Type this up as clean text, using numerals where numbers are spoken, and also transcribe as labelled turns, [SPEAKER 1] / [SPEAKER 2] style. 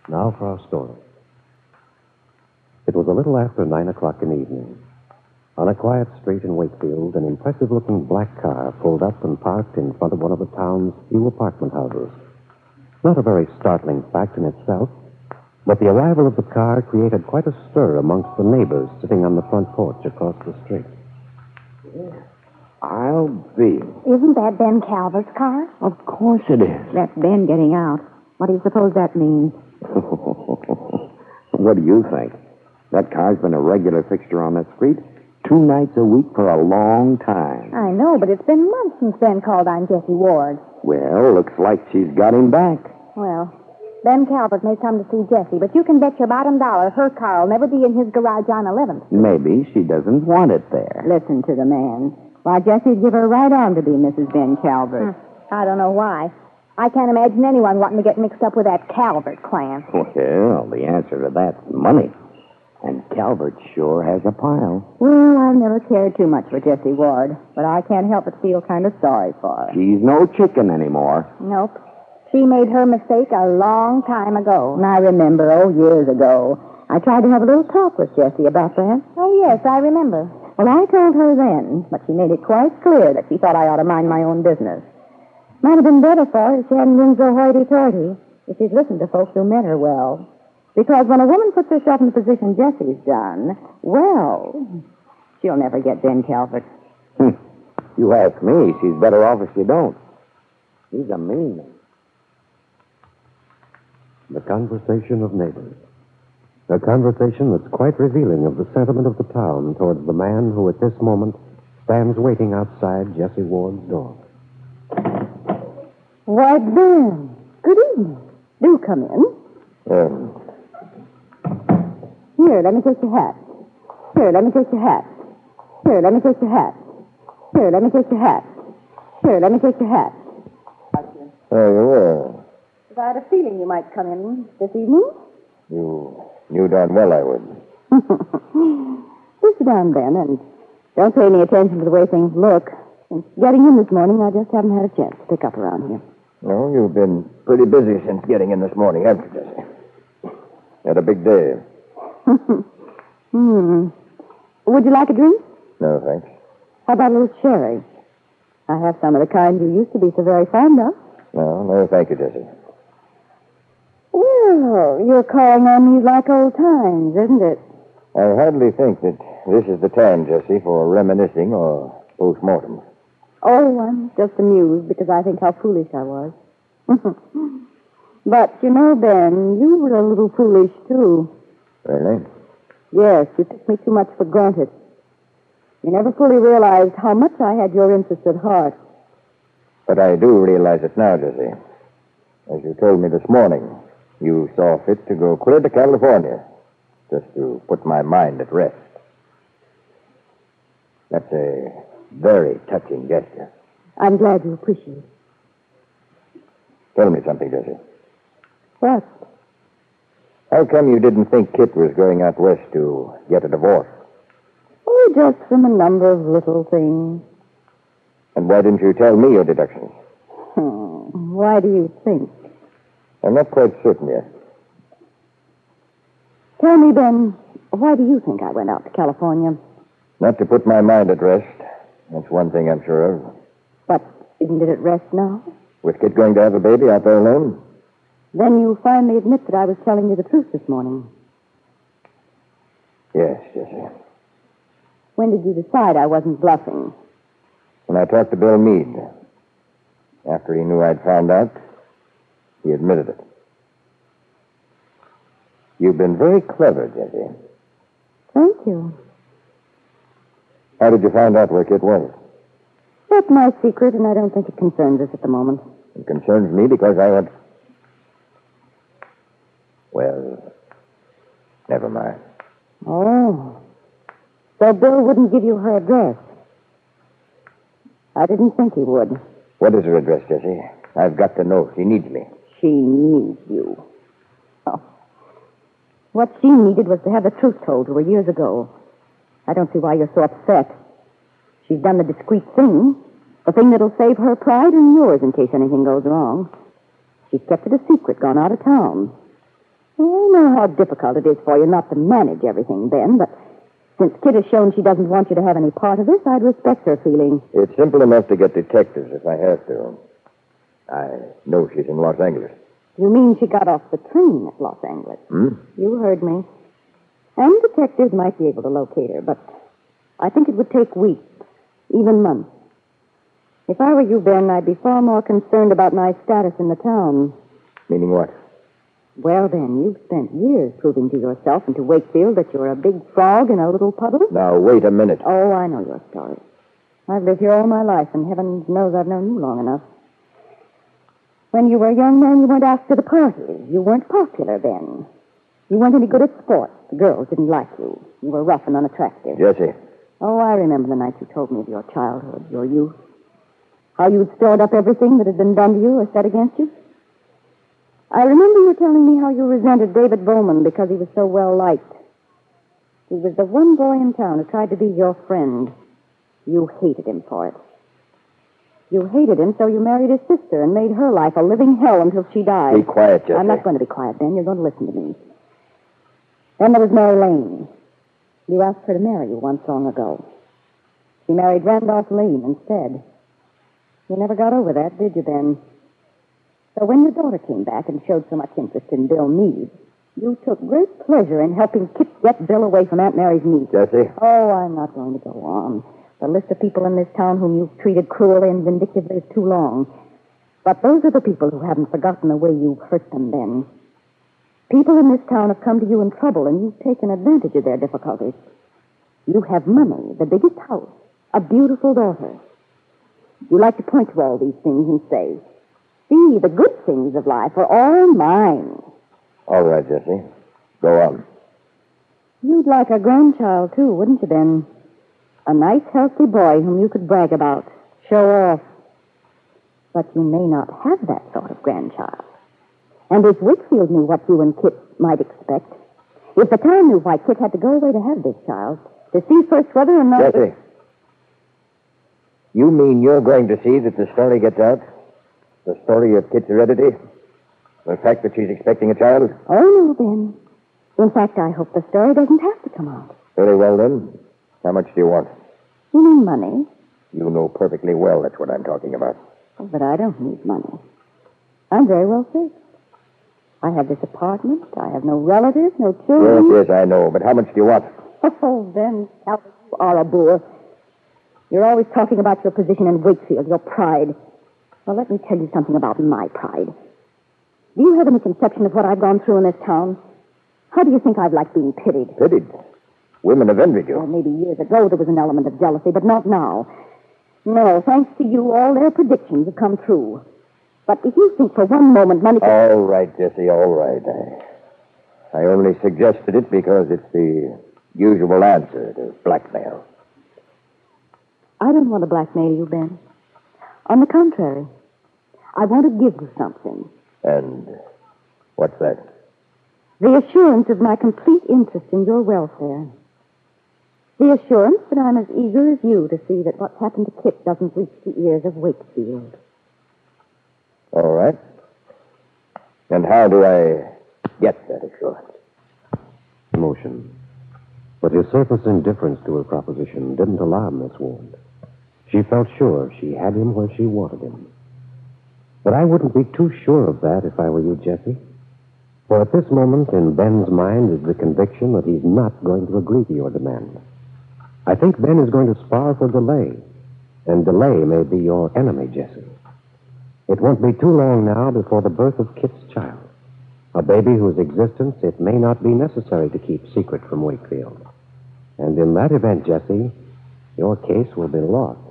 [SPEAKER 1] Now for our story. It was a little after 9 o'clock in the evening. On a quiet street in Wakefield, an impressive-looking black car pulled up and parked in front of one of the town's few apartment houses. Not a very startling fact in itself, but the arrival of the car created quite a stir amongst the neighbors sitting on the front porch across the street.
[SPEAKER 2] I'll be.
[SPEAKER 3] Isn't that Ben Calvert's car?
[SPEAKER 2] Of course it is.
[SPEAKER 3] That's Ben getting out. What do you suppose that means?
[SPEAKER 2] What do you think? That car's been a regular fixture on that street 2 nights a week for a long time.
[SPEAKER 3] I know, but it's been months since Ben called on Jessie Ward.
[SPEAKER 2] Well, looks like she's got him back.
[SPEAKER 3] Well, Ben Calvert may come to see Jessie, but you can bet your bottom dollar her car will never be in his garage on 11th.
[SPEAKER 2] Maybe she doesn't want it there.
[SPEAKER 3] Listen to the man. Why, Jessie'd give her right on to be Mrs. Ben Calvert. I don't know why. I can't imagine anyone wanting to get mixed up with that Calvert clan.
[SPEAKER 2] Well, the answer to that's money. And Calvert sure has a pile.
[SPEAKER 3] Well, I've never cared too much for Jessie Ward, but I can't help but feel kind of sorry for her.
[SPEAKER 2] She's no chicken anymore.
[SPEAKER 3] Nope. She made her mistake a long time ago. And I remember, years ago, I tried to have a little talk with Jessie about that. Oh, yes, I remember. Well, I told her then, but she made it quite clear that she thought I ought to mind my own business. Might have been better for her if she hadn't been so hoity-toity, if she'd listened to folks who meant her well. Because when a woman puts herself in the position Jessie's done, well, she'll never get Ben Calvert.
[SPEAKER 2] You ask me, she's better off if she don't. He's a mean man.
[SPEAKER 1] The conversation of neighbors. A conversation that's quite revealing of the sentiment of the town towards the man who at this moment stands waiting outside Jessie Ward's door.
[SPEAKER 3] Why, Ben, good evening. Do come in. Here, let me take your hat. Here, let me take your hat. Here, let me take your hat. Here, let me take your hat. Here, let me take your hat.
[SPEAKER 2] Oh, you will.
[SPEAKER 3] If I had a feeling you might come in this evening.
[SPEAKER 2] You knew darn well I would.
[SPEAKER 3] You sit down, Ben, and don't pay any attention to the way things look. Since getting in this morning, I just haven't had a chance to pick up around here.
[SPEAKER 2] No, you've been pretty busy since getting in this morning, haven't you, Jessie? Had a big day.
[SPEAKER 3] Would you like a drink?
[SPEAKER 2] No, thanks.
[SPEAKER 3] How about a little sherry? I have some of the kind you used to be so very fond of.
[SPEAKER 2] No, thank you, Jessie.
[SPEAKER 3] Well, you're calling on me like old times, isn't it?
[SPEAKER 2] I hardly think that this is the time, Jessie, for reminiscing or post-mortem.
[SPEAKER 3] Oh, I'm just amused because I think how foolish I was. But, you know, Ben, you were a little foolish, too.
[SPEAKER 2] Really?
[SPEAKER 3] Yes, you took me too much for granted. You never fully realized how much I had your interest at heart.
[SPEAKER 2] But I do realize it now, Jessie. As you told me this morning, you saw fit to go clear to California just to put my mind at rest. That's a very touching gesture.
[SPEAKER 3] I'm glad you appreciate it.
[SPEAKER 2] Tell me something, Jessie.
[SPEAKER 3] What?
[SPEAKER 2] How come you didn't think Kit was going out west to get a divorce?
[SPEAKER 3] Oh, just from a number of little things.
[SPEAKER 2] And why didn't you tell me your deductions?
[SPEAKER 3] Why do you think?
[SPEAKER 2] I'm not quite certain yet.
[SPEAKER 3] Tell me, Ben, why do you think I went out to California?
[SPEAKER 2] Not to put my mind at rest. That's one thing I'm sure of.
[SPEAKER 3] But isn't it at rest now?
[SPEAKER 2] With Kit going to have a baby out there alone?
[SPEAKER 3] Then you finally admit that I was telling you the truth this morning.
[SPEAKER 2] Yes, Jessie.
[SPEAKER 3] When did you decide I wasn't bluffing?
[SPEAKER 2] When I talked to Bill Meade. After he knew I'd found out, he admitted it. You've been very clever, Jessie.
[SPEAKER 3] Thank you.
[SPEAKER 2] How did you find out where Kit was?
[SPEAKER 3] That's my secret, and I don't think it concerns us at the moment.
[SPEAKER 2] It concerns me because I had... Well, never mind.
[SPEAKER 3] Oh. So Bill wouldn't give you her address. I didn't think he would.
[SPEAKER 2] What is her address, Jessie? I've got to know. She needs me.
[SPEAKER 3] She needs you. Oh. What she needed was to have the truth told to her years ago. I don't see why you're so upset. She's done the discreet thing. The thing that'll save her pride and yours in case anything goes wrong. She's kept it a secret, gone out of town. I know how difficult it is for you not to manage everything, Ben, but since Kit has shown she doesn't want you to have any part of this, I'd respect her feeling.
[SPEAKER 2] It's simple enough to get detectives if I have to. I know she's in Los Angeles.
[SPEAKER 3] You mean she got off the train at Los Angeles? You heard me. And detectives might be able to locate her, but I think it would take weeks, even months. If I were you, Ben, I'd be far more concerned about my status in the town.
[SPEAKER 2] Meaning what?
[SPEAKER 3] Well, then, you've spent years proving to yourself and to Wakefield that you're a big frog in a little puddle.
[SPEAKER 2] Now, wait a minute.
[SPEAKER 3] Oh, I know your story. I've lived here all my life, and heaven knows I've known you long enough. When you were a young man, you weren't asked to the party. You weren't popular then. You weren't any good at sports. The girls didn't like you. You were rough and unattractive.
[SPEAKER 2] Jesse.
[SPEAKER 3] Oh, I remember the night you told me of your childhood, your youth. How you'd stored up everything that had been done to you or said against you. I remember you telling me how you resented David Bowman because he was so well-liked. He was the one boy in town who tried to be your friend. You hated him for it. You hated him, so you married his sister and made her life a living hell until she died.
[SPEAKER 2] Be quiet, Jesse.
[SPEAKER 3] I'm not going to be quiet, Ben. You're going to listen to me. Then there was Mary Lane. You asked her to marry you once long ago. She married Randolph Lane instead. You never got over that, did you, Ben? So when your daughter came back and showed so much interest in Bill Meade, you took great pleasure in helping Kit get Bill away from Aunt Mary's niece.
[SPEAKER 2] Jesse?
[SPEAKER 3] Oh, I'm not going to go on. The list of people in this town whom you've treated cruelly and vindictively is too long. But those are the people who haven't forgotten the way you hurt them then. People in this town have come to you in trouble, and you've taken advantage of their difficulties. You have money, the biggest house, a beautiful daughter. You like to point to all these things and say, see, the good things of life are all mine.
[SPEAKER 2] All right, Jesse. Go on.
[SPEAKER 3] You'd like a grandchild, too, wouldn't you, Ben? A nice, healthy boy whom you could brag about, show off. But you may not have that sort of grandchild. And if Wakefield knew what you and Kit might expect, if the town knew why Kit had to go away to have this child, to see first whether or not...
[SPEAKER 2] Jesse, you mean you're going to see that the story gets out? The story of Kit's heredity? The fact that she's expecting a child?
[SPEAKER 3] Oh, no, Ben. In fact, I hope the story doesn't have to come out.
[SPEAKER 2] Very well, then. How much do you want?
[SPEAKER 3] You mean money?
[SPEAKER 2] You know perfectly well that's what I'm talking about.
[SPEAKER 3] Oh, but I don't need money. I'm very well fixed. I have this apartment. I have no relatives, no children.
[SPEAKER 2] Yes, I know. But how much do you want?
[SPEAKER 3] Oh, Ben, Calvin, you are a boor. You're always talking about your position in Wakefield, your pride. Well, let me tell you something about my pride. Do you have any conception of what I've gone through in this town? How do you think I've liked being pitied?
[SPEAKER 2] Pitied? Women have envied you.
[SPEAKER 3] Well, maybe years ago there was an element of jealousy, but not now. No, thanks to you, all their predictions have come true. But if you think for one moment money...
[SPEAKER 2] All right, Jesse, all right. I only suggested it because it's the usual answer to blackmail.
[SPEAKER 3] I don't want to blackmail you, Ben. On the contrary, I want to give you something.
[SPEAKER 2] And what's that?
[SPEAKER 3] The assurance of my complete interest in your welfare. The assurance that I'm as eager as you to see that what's happened to Kit doesn't reach the ears of Wakefield.
[SPEAKER 2] All right. And how do I get that assurance?
[SPEAKER 1] Emotion. But his surface indifference to her proposition didn't alarm Miss Ward. She felt sure she had him where she wanted him. But I wouldn't be too sure of that if I were you, Jesse. For at this moment in Ben's mind is the conviction that he's not going to agree to your demand. I think Ben is going to spar for delay, and delay may be your enemy, Jesse. It won't be too long now before the birth of Kit's child, a baby whose existence it may not be necessary to keep secret from Wakefield. And in that event, Jesse, your case will be lost.